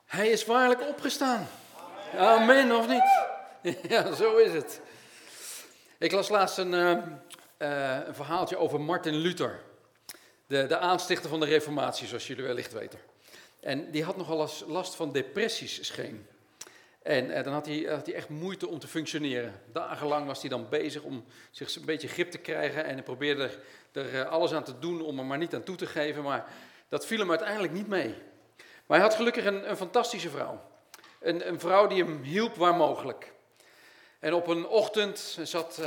Hij is waarlijk opgestaan. Amen, of niet? Ja, zo is het. Ik las laatst een verhaaltje over Martin Luther. De aanstichter van de Reformatie, zoals jullie wellicht weten. En die had nogal eens last van depressies, scheen. En dan had hij echt moeite om te functioneren. Dagenlang was hij dan bezig om zich een beetje grip te krijgen. En hij probeerde er alles aan te doen om er maar niet aan toe te geven. Maar dat viel hem uiteindelijk niet mee. Maar hij had gelukkig een fantastische vrouw. Een vrouw die hem hielp waar mogelijk. En op een ochtend zat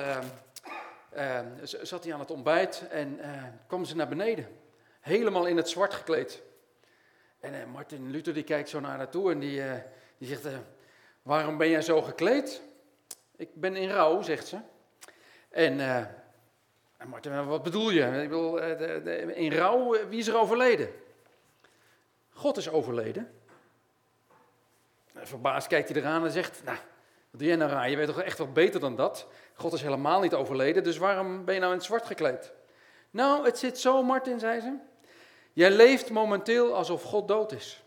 hij aan het ontbijt en kwam ze naar beneden. Helemaal in het zwart gekleed. En Martin Luther die kijkt zo naar haar toe en die zegt... waarom ben jij zo gekleed? Ik ben in rouw, zegt ze. En Martin, wat bedoel je? Ik bedoel, in rouw, wie is er overleden? God is overleden. Verbaasd kijkt hij eraan en zegt, nou, wat doe jij nou raar? Je weet toch echt wel beter dan dat? God is helemaal niet overleden, dus waarom ben je nou in het zwart gekleed? Nou, het zit zo, Martin, zei ze. Jij leeft momenteel alsof God dood is.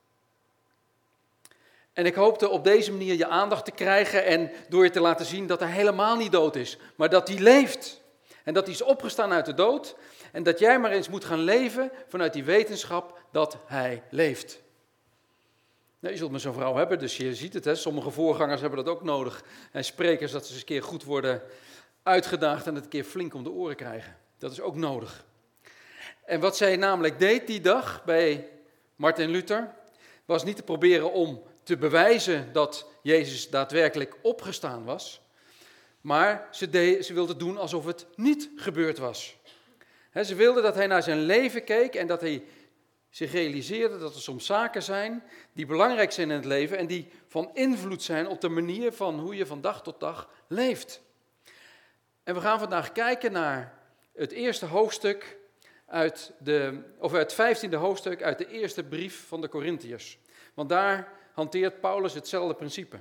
En ik hoopte op deze manier je aandacht te krijgen en door je te laten zien dat hij helemaal niet dood is, maar dat hij leeft. En dat hij is opgestaan uit de dood en dat jij maar eens moet gaan leven vanuit die wetenschap dat hij leeft. Nou, je zult maar zo'n vrouw hebben, dus je ziet het, hè? Sommige voorgangers hebben dat ook nodig. En sprekers, dat ze eens een keer goed worden uitgedaagd en het een keer flink om de oren krijgen. Dat is ook nodig. En wat zij namelijk deed die dag bij Martin Luther, was niet te proberen om te bewijzen dat Jezus daadwerkelijk opgestaan was, maar ze wilde doen alsof het niet gebeurd was. Ze wilde dat hij naar zijn leven keek en dat hij zich realiseerde dat er soms zaken zijn die belangrijk zijn in het leven en die van invloed zijn op de manier van hoe je van dag tot dag leeft. En we gaan vandaag kijken naar het eerste hoofdstuk het 15e hoofdstuk uit de eerste brief van de Korintiërs. Want daar hanteert Paulus hetzelfde principe.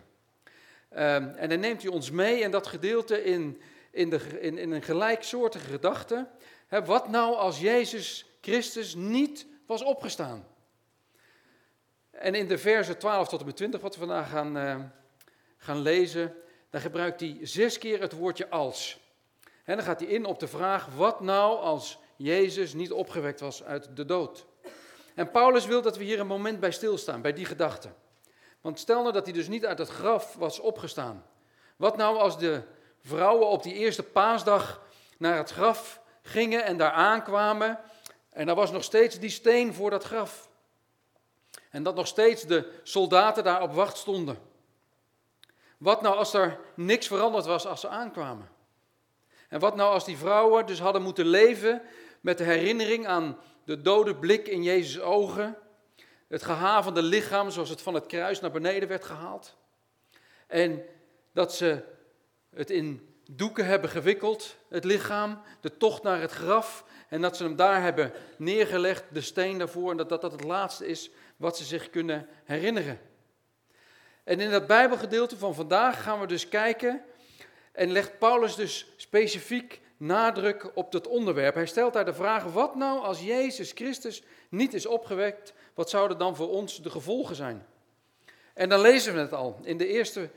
En dan neemt hij ons mee in dat gedeelte in een gelijksoortige gedachte. Wat nou als Jezus Christus niet was opgestaan? En in de versen 12 tot en met 20, wat we vandaag gaan lezen, dan gebruikt hij 6 keer het woordje als. En dan gaat hij in op de vraag, wat nou als Jezus niet opgewekt was uit de dood? En Paulus wil dat we hier een moment bij stilstaan, bij die gedachte. Want stel nou dat hij dus niet uit het graf was opgestaan. Wat nou als de vrouwen op die eerste paasdag naar het graf gingen en daar aankwamen en er was nog steeds die steen voor dat graf. En dat nog steeds de soldaten daar op wacht stonden. Wat nou als er niks veranderd was als ze aankwamen? En wat nou als die vrouwen dus hadden moeten leven met de herinnering aan de dode blik in Jezus' ogen, het gehavende lichaam zoals het van het kruis naar beneden werd gehaald. En dat ze het in doeken hebben gewikkeld, het lichaam, de tocht naar het graf. En dat ze hem daar hebben neergelegd, de steen daarvoor. En dat het laatste is wat ze zich kunnen herinneren. En in dat Bijbelgedeelte van vandaag gaan we dus kijken en legt Paulus dus specifiek nadruk op dat onderwerp. Hij stelt daar de vraag, wat nou als Jezus Christus niet is opgewekt? Wat zouden dan voor ons de gevolgen zijn? En dan lezen we het al in de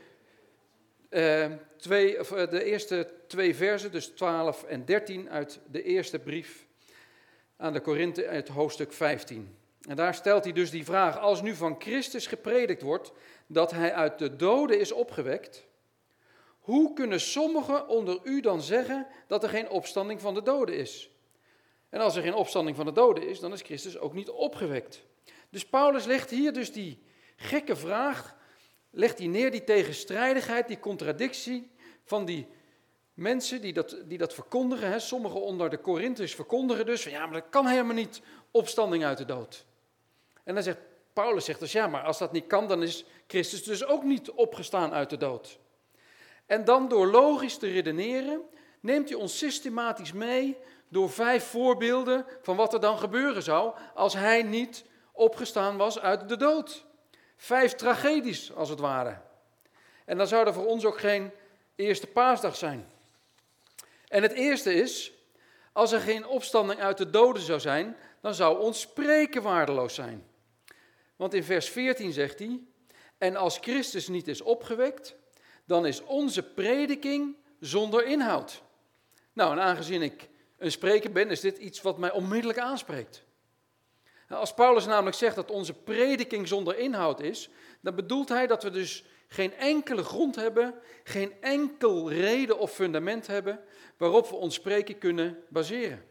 eerste twee versen, dus 12 en 13 uit de eerste brief aan de Korinthe uit hoofdstuk 15. En daar stelt hij dus die vraag, als nu van Christus gepredikt wordt dat hij uit de doden is opgewekt, hoe kunnen sommigen onder u dan zeggen dat er geen opstanding van de doden is? En als er geen opstanding van de doden is, dan is Christus ook niet opgewekt. Dus Paulus legt hier dus die gekke vraag, legt hij neer, die tegenstrijdigheid, die contradictie van die mensen die dat verkondigen. Hè. Sommigen onder de Korinthërs verkondigen dus van ja, maar dat kan helemaal niet, opstanding uit de dood. En dan zegt Paulus, dus ja, maar als dat niet kan, dan is Christus dus ook niet opgestaan uit de dood. En dan door logisch te redeneren, neemt hij ons systematisch mee door 5 voorbeelden van wat er dan gebeuren zou als hij niet opgestaan was uit de dood. 5 tragedies, als het ware. En dan zou er voor ons ook geen eerste paasdag zijn. En het eerste is, als er geen opstanding uit de doden zou zijn, dan zou ons spreken waardeloos zijn. Want in vers 14 zegt hij, en als Christus niet is opgewekt, dan is onze prediking zonder inhoud. Nou, en aangezien ik een spreker ben, is dit iets wat mij onmiddellijk aanspreekt. Als Paulus namelijk zegt dat onze prediking zonder inhoud is, dan bedoelt hij dat we dus geen enkele grond hebben, geen enkel reden of fundament hebben waarop we ons spreken kunnen baseren.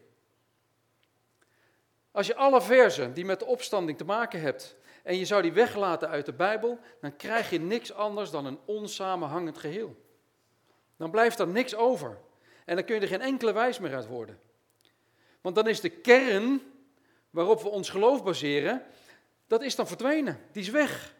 Als je alle versen die met de opstanding te maken hebt en je zou die weglaten uit de Bijbel, dan krijg je niks anders dan een onsamenhangend geheel. Dan blijft er niks over en dan kun je er geen enkele wijs meer uit worden. Want dan is de kern waarop we ons geloof baseren, dat is dan verdwenen, die is weg.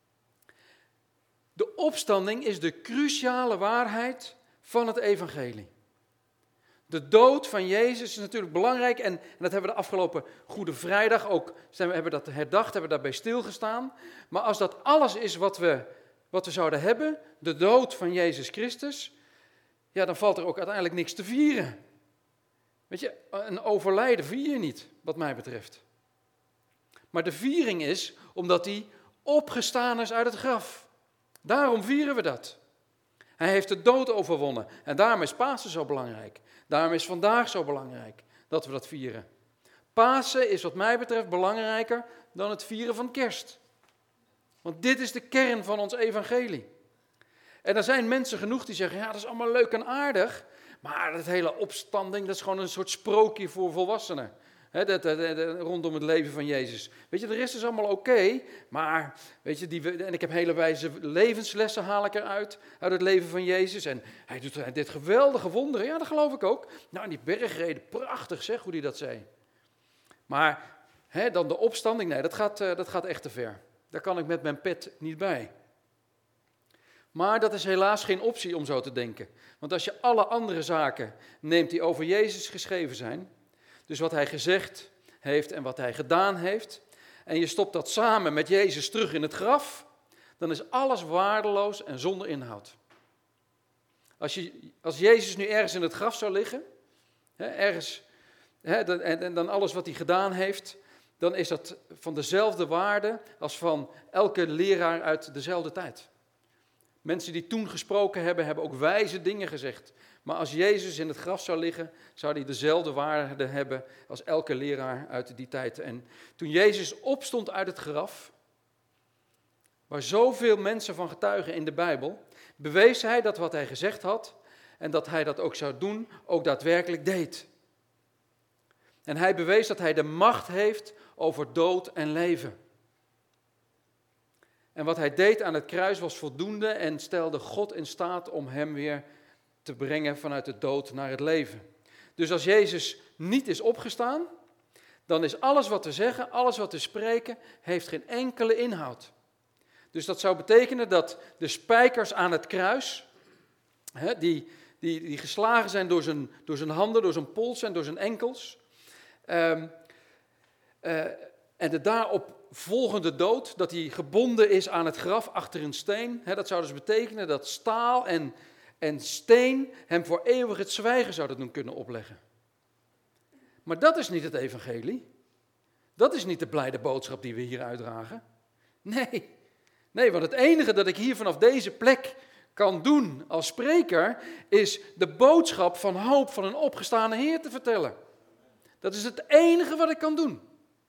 De opstanding is de cruciale waarheid van het evangelie. De dood van Jezus is natuurlijk belangrijk en dat hebben we de afgelopen Goede Vrijdag ook, we hebben dat herdacht, hebben daarbij stilgestaan. Maar als dat alles is wat we zouden hebben, de dood van Jezus Christus, ja, dan valt er ook uiteindelijk niks te vieren. Weet je, een overlijden vier je niet, wat mij betreft. Maar de viering is omdat hij opgestaan is uit het graf. Daarom vieren we dat. Hij heeft de dood overwonnen en daarom is Pasen zo belangrijk. Daarom is vandaag zo belangrijk dat we dat vieren. Pasen is wat mij betreft belangrijker dan het vieren van kerst. Want dit is de kern van ons evangelie. En er zijn mensen genoeg die zeggen, ja, dat is allemaal leuk en aardig, maar dat hele opstanding, dat is gewoon een soort sprookje voor volwassenen. Rondom het leven van Jezus. Weet je, de rest is allemaal oké, maar weet je, en ik heb hele wijze levenslessen haal ik eruit, uit het leven van Jezus. En hij doet dit geweldige wonderen, ja, dat geloof ik ook. Nou, die bergreden, prachtig zeg, hoe hij dat zei. Maar dan de opstanding, nee, dat gaat echt te ver. Daar kan ik met mijn pet niet bij. Maar dat is helaas geen optie om zo te denken. Want als je alle andere zaken neemt die over Jezus geschreven zijn, dus wat hij gezegd heeft en wat hij gedaan heeft, en je stopt dat samen met Jezus terug in het graf, dan is alles waardeloos en zonder inhoud. Als Jezus nu ergens in het graf zou liggen, en dan alles wat hij gedaan heeft, dan is dat van dezelfde waarde als van elke leraar uit dezelfde tijd. Mensen die toen gesproken hebben, hebben ook wijze dingen gezegd. Maar als Jezus in het graf zou liggen, zou hij dezelfde waarde hebben als elke leraar uit die tijd. En toen Jezus opstond uit het graf, waar zoveel mensen van getuigen in de Bijbel, bewees hij dat wat hij gezegd had en dat hij dat ook zou doen, ook daadwerkelijk deed. En hij bewees dat hij de macht heeft over dood en leven. En wat hij deed aan het kruis was voldoende en stelde God in staat om hem weer te brengen vanuit de dood naar het leven. Dus als Jezus niet is opgestaan, dan is alles wat we zeggen, alles wat we spreken, heeft geen enkele inhoud. Dus dat zou betekenen dat de spijkers aan het kruis, die geslagen zijn door zijn handen, door zijn pols en door zijn enkels, en de daarop volgende dood, dat hij gebonden is aan het graf achter een steen, dat zou dus betekenen dat staal en steen hem voor eeuwig het zwijgen zouden doen kunnen opleggen. Maar dat is niet het evangelie. Dat is niet de blijde boodschap die we hier uitdragen. Nee, want het enige dat ik hier vanaf deze plek kan doen als spreker, is de boodschap van hoop van een opgestane Heer te vertellen. Dat is het enige wat ik kan doen.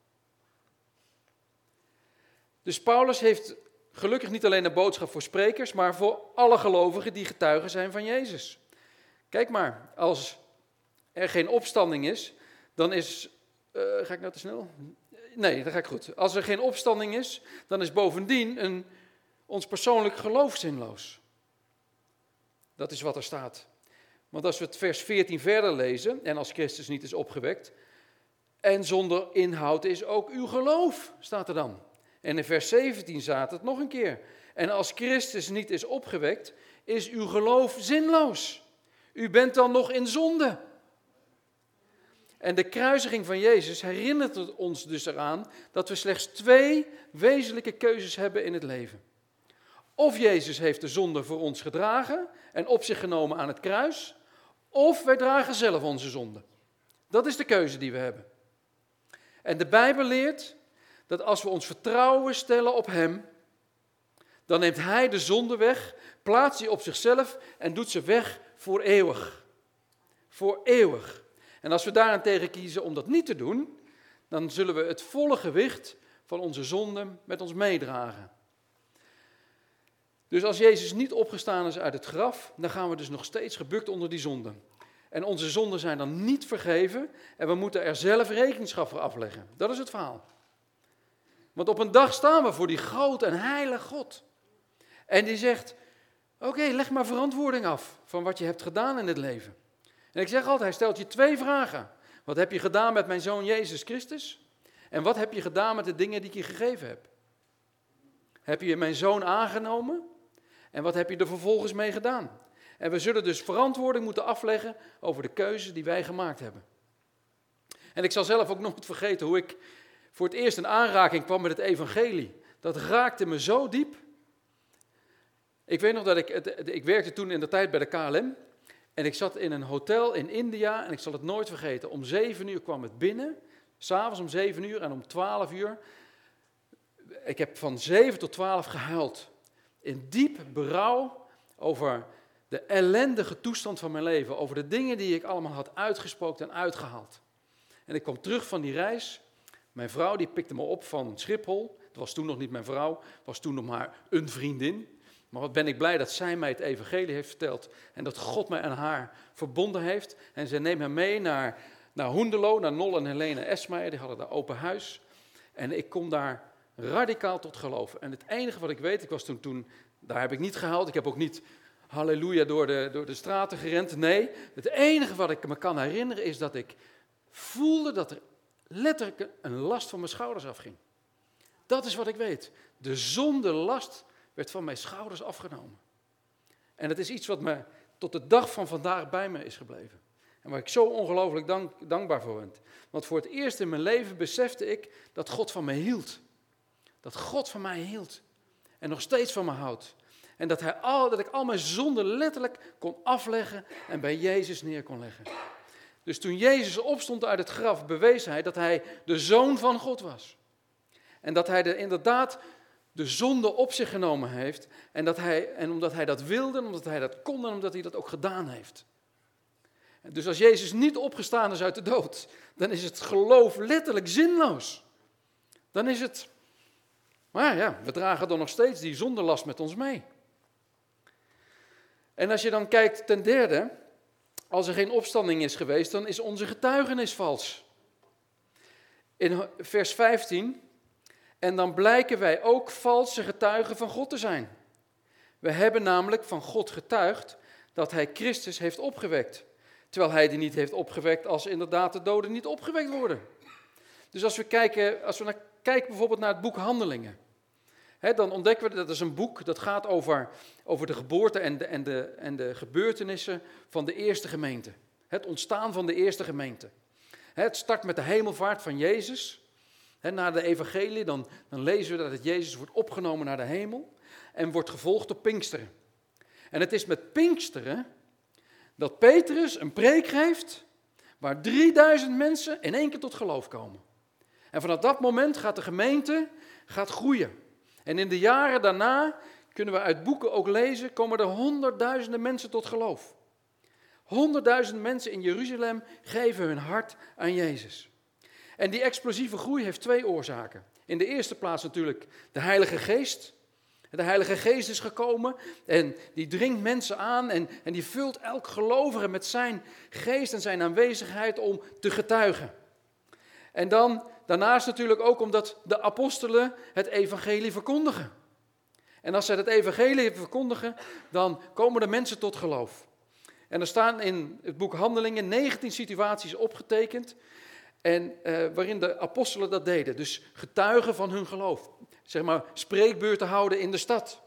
Dus Paulus heeft gelukkig niet alleen een boodschap voor sprekers, maar voor alle gelovigen die getuigen zijn van Jezus. Kijk maar, als er geen opstanding is, dan is... ga ik nou te snel? Nee, dat ga ik goed. Als er geen opstanding is, dan is bovendien ons persoonlijk geloof zinloos. Dat is wat er staat. Want als we het vers 14 verder lezen, en als Christus niet is opgewekt, en zonder inhoud is ook uw geloof, staat er dan. En in vers 17 staat het nog een keer. En als Christus niet is opgewekt, is uw geloof zinloos. U bent dan nog in zonde. En de kruisiging van Jezus herinnert ons dus eraan dat we slechts 2 wezenlijke keuzes hebben in het leven. Of Jezus heeft de zonde voor ons gedragen en op zich genomen aan het kruis, of wij dragen zelf onze zonde. Dat is de keuze die we hebben. En de Bijbel leert dat als we ons vertrouwen stellen op hem, dan neemt hij de zonde weg, plaatst die op zichzelf en doet ze weg voor eeuwig. Voor eeuwig. En als we daarentegen kiezen om dat niet te doen, dan zullen we het volle gewicht van onze zonden met ons meedragen. Dus als Jezus niet opgestaan is uit het graf, dan gaan we dus nog steeds gebukt onder die zonden. En onze zonden zijn dan niet vergeven en we moeten er zelf rekenschap voor afleggen. Dat is het verhaal. Want op een dag staan we voor die grote en heilige God. En die zegt, oké, leg maar verantwoording af van wat je hebt gedaan in het leven. En ik zeg altijd, hij stelt je 2 vragen. Wat heb je gedaan met mijn zoon Jezus Christus? En wat heb je gedaan met de dingen die ik je gegeven heb? Heb je mijn zoon aangenomen? En wat heb je er vervolgens mee gedaan? En we zullen dus verantwoording moeten afleggen over de keuzes die wij gemaakt hebben. En ik zal zelf ook nooit vergeten hoe ik voor het eerst in aanraking kwam met het evangelie. Dat raakte me zo diep. Ik weet nog dat ik werkte toen in de tijd bij de KLM. En ik zat in een hotel in India en ik zal het nooit vergeten. Om 7 uur kwam het binnen. 'S'avonds om 7 uur en om 12 uur. Ik heb van 7 tot 12 gehuild. In diep berouw over de ellendige toestand van mijn leven. Over de dingen die ik allemaal had uitgesproken en uitgehaald. En ik kwam terug van die reis. Mijn vrouw die pikte me op van Schiphol. Het was toen nog niet mijn vrouw, het was toen nog maar een vriendin. Maar wat ben ik blij dat zij mij het evangelie heeft verteld. En dat God mij aan haar verbonden heeft. En ze neemt me mee naar Hoenderloo, naar Nol en Helene Esmeijer. Die hadden daar open huis. En ik kom daar radicaal tot geloof. En het enige wat ik weet, ik was toen daar heb ik niet gehuild. Ik heb ook niet halleluja door de straten gerend. Nee, het enige wat ik me kan herinneren is dat ik voelde dat er letterlijk een last van mijn schouders afging. Dat is wat ik weet. De zondelast werd van mijn schouders afgenomen. En het is iets wat me tot de dag van vandaag bij me is gebleven. En waar ik zo ongelooflijk dankbaar voor ben. Want voor het eerst in mijn leven besefte ik dat God van mij hield. Dat God van mij hield. En nog steeds van me houdt. En dat ik al mijn zonden letterlijk kon afleggen en bij Jezus neer kon leggen. Dus toen Jezus opstond uit het graf, bewees hij dat hij de Zoon van God was. En dat hij inderdaad de zonde op zich genomen heeft. En omdat hij dat wilde, omdat hij dat kon en omdat hij dat ook gedaan heeft. Dus als Jezus niet opgestaan is uit de dood, dan is het geloof letterlijk zinloos. Dan is het, maar ja, we dragen dan nog steeds die zondelast met ons mee. En als je dan kijkt ten derde, als er geen opstanding is geweest, dan is onze getuigenis vals. In vers 15, en dan blijken wij ook valse getuigen van God te zijn. We hebben namelijk van God getuigd dat hij Christus heeft opgewekt. Terwijl hij die niet heeft opgewekt als inderdaad de doden niet opgewekt worden. Dus als we kijken bijvoorbeeld naar het boek Handelingen. Dan ontdekken we dat is een boek dat gaat over de geboorte en de gebeurtenissen van de eerste gemeente. Het ontstaan van de eerste gemeente. Het start met de hemelvaart van Jezus. Na de evangelie dan lezen we dat Jezus wordt opgenomen naar de hemel en wordt gevolgd door Pinksteren. En het is met Pinksteren dat Petrus een preek geeft waar 3000 mensen in 1 keer tot geloof komen. En vanaf dat moment gaat de gemeente groeien. En in de jaren daarna, kunnen we uit boeken ook lezen, komen er honderdduizenden mensen tot geloof. 100.000 mensen in Jeruzalem geven hun hart aan Jezus. En die explosieve groei heeft 2 oorzaken. In de eerste plaats natuurlijk de Heilige Geest. De Heilige Geest is gekomen en die dringt mensen aan en die vult elk gelovige met zijn geest en zijn aanwezigheid om te getuigen. En daarnaast natuurlijk ook omdat de apostelen het evangelie verkondigen. En als zij het evangelie verkondigen, dan komen de mensen tot geloof. En er staan in het boek Handelingen 19 situaties opgetekend en waarin de apostelen dat deden. Dus getuigen van hun geloof. Zeg maar spreekbeurten houden in de stad.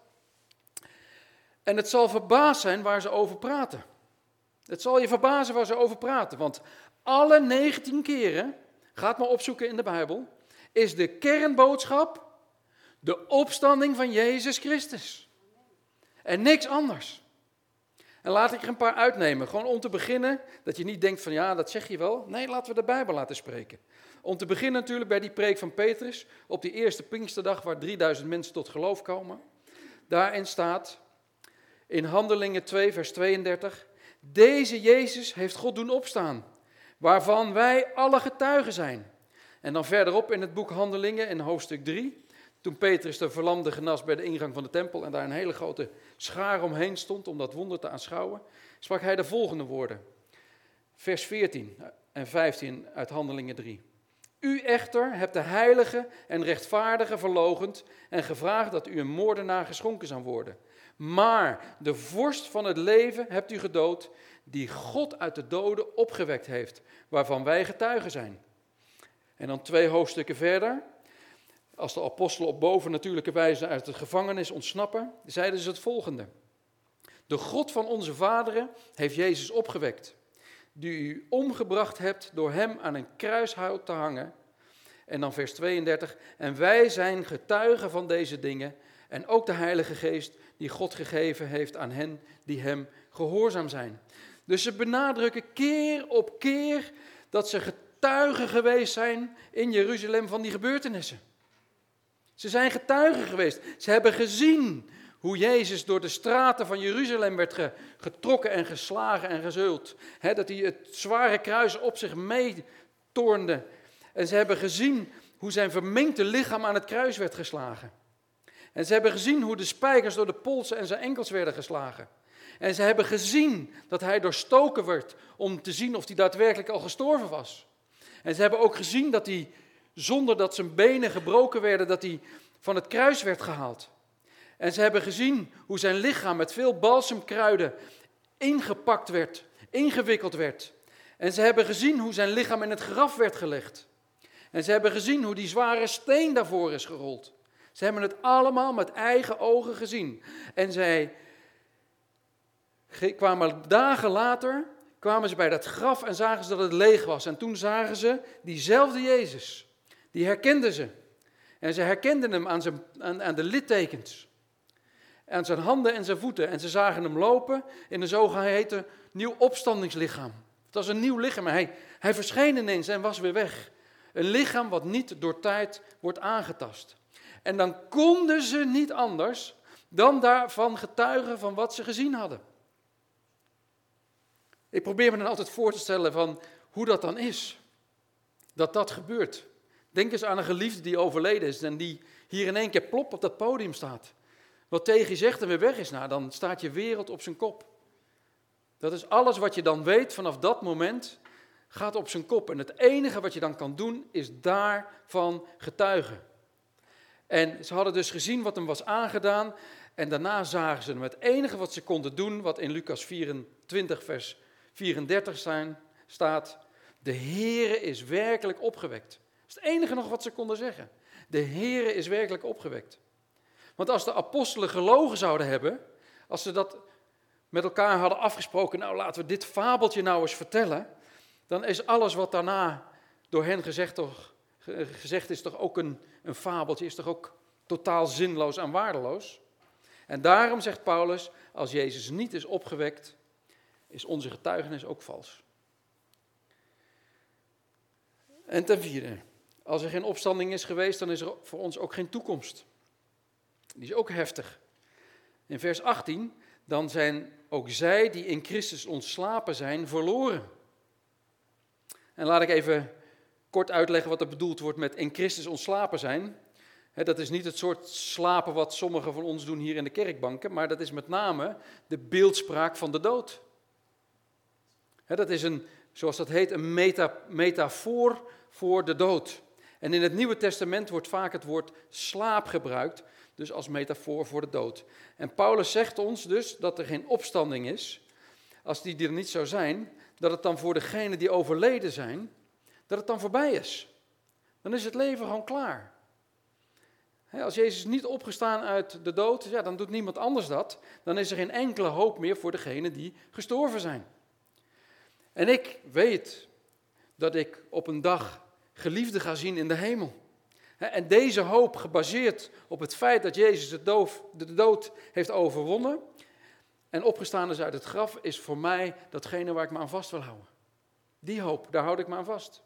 En het zal verbaasd zijn waar ze over praten. Het zal je verbazen waar ze over praten. Want alle 19 keren, ga het maar opzoeken in de Bijbel, is de kernboodschap de opstanding van Jezus Christus. En niks anders. En laat ik er een paar uitnemen. Gewoon om te beginnen, dat je niet denkt van ja, dat zeg je wel. Nee, laten we de Bijbel laten spreken. Om te beginnen natuurlijk bij die preek van Petrus, op die eerste Pinksterdag waar 3000 mensen tot geloof komen. Daarin staat, in Handelingen 2 vers 32, deze Jezus heeft God doen opstaan, waarvan wij alle getuigen zijn. En dan verderop in het boek Handelingen in hoofdstuk 3, toen Petrus de verlamde genas bij de ingang van de tempel en daar een hele grote schaar omheen stond om dat wonder te aanschouwen, sprak hij de volgende woorden. Vers 14 en 15 uit Handelingen 3. U echter hebt de heilige en rechtvaardige verloochend en gevraagd dat u een moordenaar geschonken zou worden. Maar de vorst van het leven hebt u gedood, die God uit de doden opgewekt heeft, waarvan wij getuigen zijn. En dan 2 hoofdstukken verder, als de apostelen op bovennatuurlijke wijze uit de gevangenis ontsnappen, zeiden ze het volgende. De God van onze vaderen heeft Jezus opgewekt, die u omgebracht hebt door hem aan een kruishout te hangen. En dan vers 32, en wij zijn getuigen van deze dingen en ook de Heilige Geest die God gegeven heeft aan hen die hem gehoorzaam zijn. Dus ze benadrukken keer op keer dat ze getuigen geweest zijn in Jeruzalem van die gebeurtenissen. Ze zijn getuigen geweest. Ze hebben gezien hoe Jezus door de straten van Jeruzalem werd getrokken en geslagen en gezeuld. Dat hij het zware kruis op zich meetornde. En ze hebben gezien hoe zijn verminkte lichaam aan het kruis werd geslagen. En ze hebben gezien hoe de spijkers door de polsen en zijn enkels werden geslagen. En ze hebben gezien dat hij doorstoken werd om te zien of hij daadwerkelijk al gestorven was. En ze hebben ook gezien dat hij, zonder dat zijn benen gebroken werden, dat hij van het kruis werd gehaald. En ze hebben gezien hoe zijn lichaam met veel balsemkruiden ingepakt werd, ingewikkeld werd. En ze hebben gezien hoe zijn lichaam in het graf werd gelegd. En ze hebben gezien hoe die zware steen daarvoor is gerold. Ze hebben het allemaal met eigen ogen gezien. En zij kwamen dagen later, kwamen ze bij dat graf en zagen ze dat het leeg was. En toen zagen ze diezelfde Jezus. Die herkenden ze. En ze herkenden hem aan de littekens. Aan zijn handen en zijn voeten. En ze zagen hem lopen in een zogeheten nieuw opstandingslichaam. Het was een nieuw lichaam. Hij verscheen ineens en was weer weg. Een lichaam wat niet door tijd wordt aangetast. En dan konden ze niet anders dan daarvan getuigen van wat ze gezien hadden. Ik probeer me dan altijd voor te stellen van hoe dat dan is. Dat gebeurt. Denk eens aan een geliefde die overleden is en die hier in één keer plop op dat podium staat. Wat tegen je zegt en weer weg is, nou, dan staat je wereld op zijn kop. Dat is alles wat je dan weet vanaf dat moment, gaat op zijn kop. En het enige wat je dan kan doen, is daarvan getuigen. En ze hadden dus gezien wat hem was aangedaan en daarna zagen ze hem. Het enige wat ze konden doen, wat in Lucas 24 vers 34 staat, de Heere is werkelijk opgewekt. Dat is het enige nog wat ze konden zeggen. De Heere is werkelijk opgewekt. Want als de apostelen gelogen zouden hebben, als ze dat met elkaar hadden afgesproken, nou laten we dit fabeltje nou eens vertellen, dan is alles wat daarna door hen gezegd is toch ook een fabeltje, is toch ook totaal zinloos en waardeloos. En daarom zegt Paulus, als Jezus niet is opgewekt, is onze getuigenis ook vals. En ten vierde, als er geen opstanding is geweest, dan is er voor ons ook geen toekomst. Die is ook heftig. In vers 18, dan zijn ook zij die in Christus ontslapen zijn, verloren. En laat ik even kort uitleggen wat er bedoeld wordt met in Christus ontslapen zijn. Dat is niet het soort slapen wat sommigen van ons doen hier in de kerkbanken, maar dat is met name de beeldspraak van de dood. Dat is zoals dat heet, een metafoor voor de dood. En in het Nieuwe Testament wordt vaak het woord slaap gebruikt, dus als metafoor voor de dood. En Paulus zegt ons dus dat er geen opstanding is, als die er niet zou zijn, dat het dan voor degenen die overleden zijn, dat het dan voorbij is. Dan is het leven gewoon klaar. Als Jezus niet opgestaan uit de dood, ja, dan doet niemand anders dat. Dan is er geen enkele hoop meer voor degenen die gestorven zijn. En ik weet dat ik op een dag geliefden ga zien in de hemel. En deze hoop, gebaseerd op het feit dat Jezus de dood heeft overwonnen, en opgestaan is uit het graf, is voor mij datgene waar ik me aan vast wil houden. Die hoop, daar houd ik me aan vast.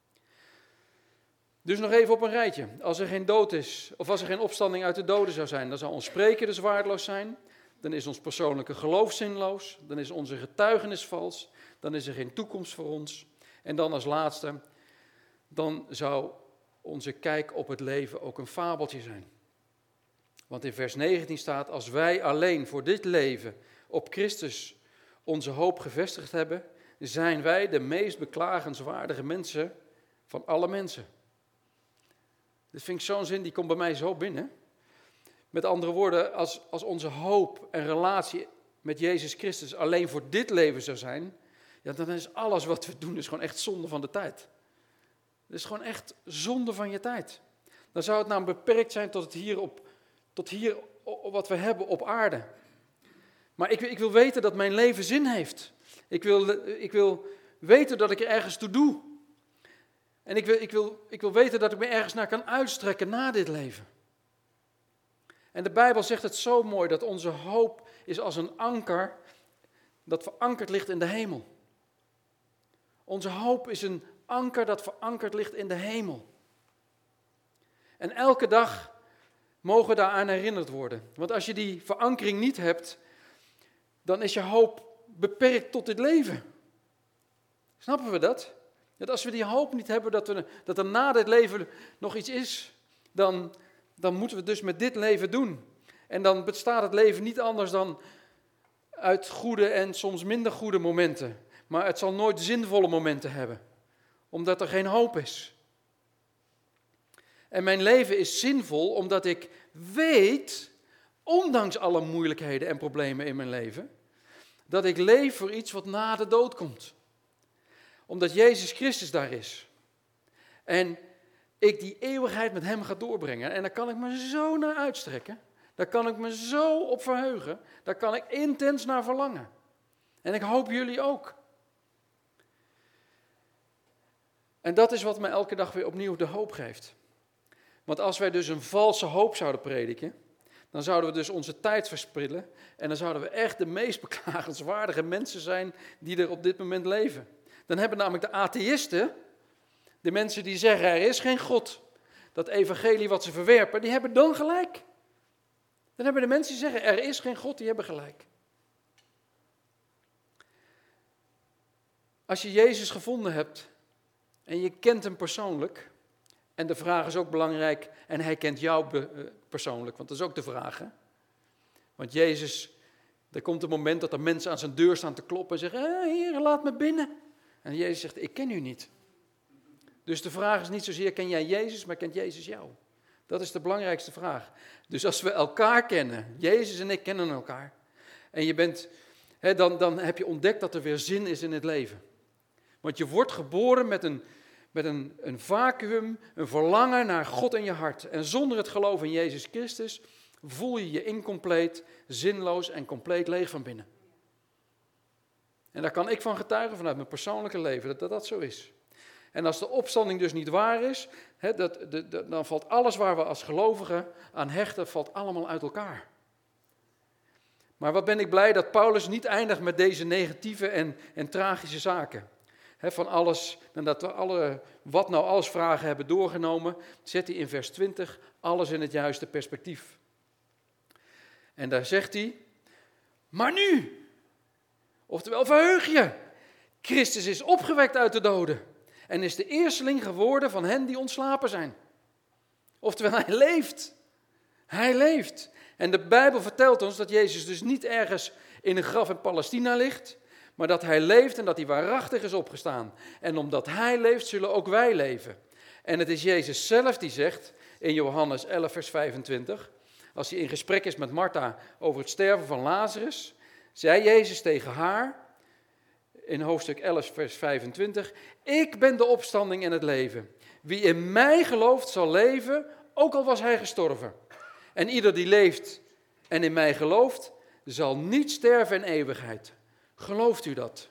Dus nog even op een rijtje. Als er geen dood is, of als er geen opstanding uit de doden zou zijn, dan zou ons spreken dus waardeloos zijn. Dan is ons persoonlijke geloof zinloos. Dan is onze getuigenis vals. Dan is er geen toekomst voor ons. En dan als laatste, dan zou onze kijk op het leven ook een fabeltje zijn. Want in vers 19 staat, als wij alleen voor dit leven op Christus onze hoop gevestigd hebben, zijn wij de meest beklagenswaardige mensen van alle mensen. Dit vind ik zo'n zin, die komt bij mij zo binnen. Met andere woorden, als onze hoop en relatie met Jezus Christus alleen voor dit leven zou zijn, ja, dan is alles wat we doen is gewoon echt zonde van de tijd. Het is gewoon echt zonde van je tijd. Dan zou het namelijk beperkt zijn tot hier wat we hebben op aarde. Maar ik wil weten dat mijn leven zin heeft. Ik wil weten dat ik er ergens toe doe. En ik wil weten dat ik me ergens naar kan uitstrekken na dit leven. En de Bijbel zegt het zo mooi, dat onze hoop is als een anker dat verankerd ligt in de hemel. Onze hoop is een anker dat verankerd ligt in de hemel. En elke dag mogen we daaraan herinnerd worden. Want als je die verankering niet hebt, dan is je hoop beperkt tot dit leven. Snappen we dat? Dat als we die hoop niet hebben dat er na dit leven nog iets is, dan moeten we het dus met dit leven doen. En dan bestaat het leven niet anders dan uit goede en soms minder goede momenten. Maar het zal nooit zinvolle momenten hebben, omdat er geen hoop is. En mijn leven is zinvol omdat ik weet, ondanks alle moeilijkheden en problemen in mijn leven, dat ik leef voor iets wat na de dood komt. Omdat Jezus Christus daar is. En ik die eeuwigheid met hem ga doorbrengen. En daar kan ik me zo naar uitstrekken. Daar kan ik me zo op verheugen. Daar kan ik intens naar verlangen. En ik hoop jullie ook. En dat is wat me elke dag weer opnieuw de hoop geeft. Want als wij dus een valse hoop zouden prediken, dan zouden we dus onze tijd verspillen. En dan zouden we echt de meest beklagenswaardige mensen zijn die er op dit moment leven. Dan hebben namelijk de atheïsten, de mensen die zeggen er is geen God, dat evangelie wat ze verwerpen, die hebben dan gelijk. Dan hebben de mensen die zeggen er is geen God, die hebben gelijk. Als je Jezus gevonden hebt en je kent hem persoonlijk, en de vraag is ook belangrijk, en hij kent jou persoonlijk, want dat is ook de vraag. Hè? Want Jezus, er komt een moment dat er mensen aan zijn deur staan te kloppen en zeggen, Heer, laat me binnen. En Jezus zegt, ik ken u niet. Dus de vraag is niet zozeer, ken jij Jezus, maar kent Jezus jou? Dat is de belangrijkste vraag. Dus als we elkaar kennen, Jezus en ik kennen elkaar, en je bent, dan heb je ontdekt dat er weer zin is in het leven. Want je wordt geboren met een vacuüm, een verlangen naar God in je hart. En zonder het geloof in Jezus Christus voel je je incompleet, zinloos en compleet leeg van binnen. En daar kan ik van getuigen vanuit mijn persoonlijke leven, dat zo is. En als de opstanding dus niet waar is, dan valt alles waar we als gelovigen aan hechten, valt allemaal uit elkaar. Maar wat ben ik blij dat Paulus niet eindigt met deze negatieve en tragische zaken. Van alles, nadat we wat nou alles vragen hebben doorgenomen, zet hij in vers 20 alles in het juiste perspectief. En daar zegt hij, maar nu, oftewel verheug je, Christus is opgewekt uit de doden en is de eersteling geworden van hen die ontslapen zijn. Oftewel, hij leeft. Hij leeft. En de Bijbel vertelt ons dat Jezus dus niet ergens in een graf in Palestina ligt, maar dat hij leeft en dat hij waarachtig is opgestaan. En omdat hij leeft, zullen ook wij leven. En het is Jezus zelf die zegt, in Johannes 11 vers 25, als hij in gesprek is met Martha over het sterven van Lazarus, zei Jezus tegen haar, in hoofdstuk 11 vers 25, ik ben de opstanding en het leven. Wie in mij gelooft zal leven, ook al was hij gestorven. En ieder die leeft en in mij gelooft, zal niet sterven in eeuwigheid. Gelooft u dat?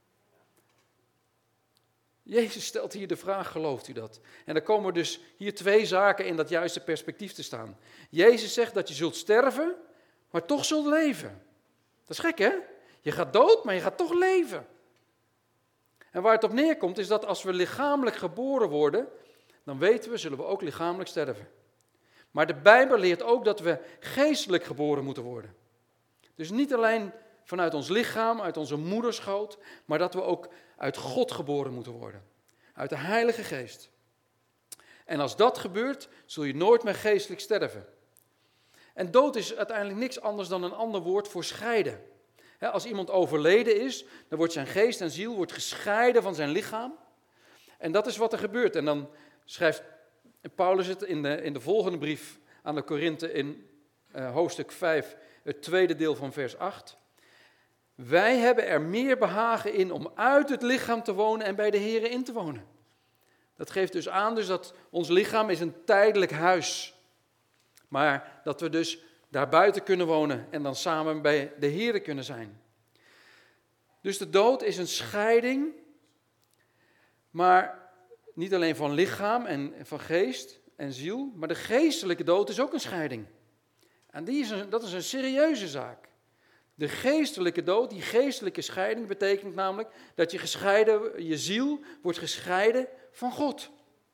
Jezus stelt hier de vraag, gelooft u dat? En dan komen dus hier twee zaken in dat juiste perspectief te staan. Jezus zegt dat je zult sterven, maar toch zult leven. Dat is gek, hè? Je gaat dood, maar je gaat toch leven. En waar het op neerkomt is dat als we lichamelijk geboren worden, dan weten we, zullen we ook lichamelijk sterven. Maar de Bijbel leert ook dat we geestelijk geboren moeten worden. Dus niet alleen vanuit ons lichaam, uit onze moederschoot, maar dat we ook uit God geboren moeten worden. Uit de Heilige Geest. En als dat gebeurt, zul je nooit meer geestelijk sterven. En dood is uiteindelijk niks anders dan een ander woord voor scheiden. Als iemand overleden is, dan wordt zijn geest en ziel gescheiden van zijn lichaam. En dat is wat er gebeurt. En dan schrijft Paulus het in de volgende brief aan de Korinthe in hoofdstuk 5, het tweede deel van vers 8. Wij hebben er meer behagen in om uit het lichaam te wonen en bij de Here in te wonen. Dat geeft dus aan dat ons lichaam is een tijdelijk huis. Maar dat we dus daar buiten kunnen wonen en dan samen bij de Here kunnen zijn. Dus de dood is een scheiding, maar niet alleen van lichaam en van geest en ziel, maar de geestelijke dood is ook een scheiding. En dat is een serieuze zaak. De geestelijke dood, die geestelijke scheiding, betekent namelijk dat je ziel wordt gescheiden van God.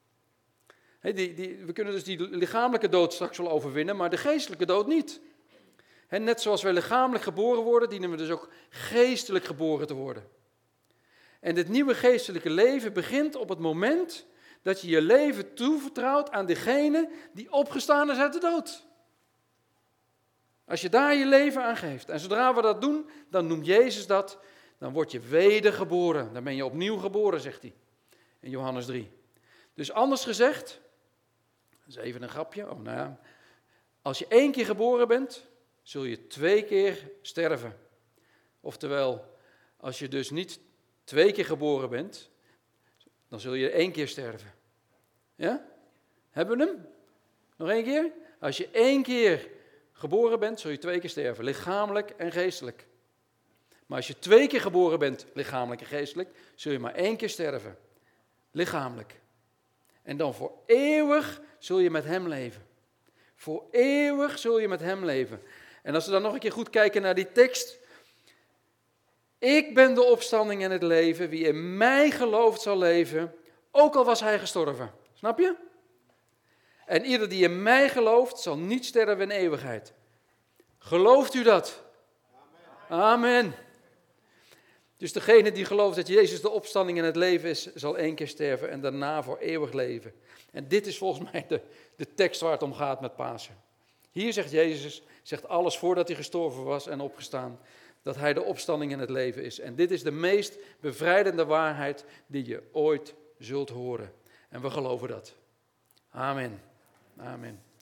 We kunnen dus die lichamelijke dood straks wel overwinnen, maar de geestelijke dood niet. Net zoals wij lichamelijk geboren worden, dienen we dus ook geestelijk geboren te worden. En dit nieuwe geestelijke leven begint op het moment dat je je leven toevertrouwt aan degene die opgestaan is uit de dood. Als je daar je leven aan geeft. En zodra we dat doen, dan noemt Jezus dat, dan word je wedergeboren. Dan ben je opnieuw geboren, zegt hij in Johannes 3. Dus anders gezegd, dat is even een grapje, als je 1 keer geboren bent, zul je 2 keer sterven. Oftewel, als je dus niet 2 keer geboren bent, dan zul je 1 keer sterven. Ja? Hebben we hem? Nog 1 keer? Als je 1 keer geboren bent, zul je 2 keer sterven, lichamelijk en geestelijk. Maar als je 2 keer geboren bent, lichamelijk en geestelijk, zul je maar 1 keer sterven, lichamelijk. En dan voor eeuwig zul je met hem leven. Voor eeuwig zul je met hem leven. En als we dan nog een keer goed kijken naar die tekst. Ik ben de opstanding en het leven. Wie in mij gelooft zal leven, ook al was hij gestorven. Snap je? En ieder die in mij gelooft, zal niet sterven in eeuwigheid. Gelooft u dat? Amen. Dus degene die gelooft dat Jezus de opstanding en het leven is, zal 1 keer sterven en daarna voor eeuwig leven. En dit is volgens mij de tekst waar het om gaat met Pasen. Hier zegt Jezus, zegt alles voordat hij gestorven was en opgestaan, dat hij de opstanding en het leven is. En dit is de meest bevrijdende waarheid die je ooit zult horen. En we geloven dat. Amen. Amen.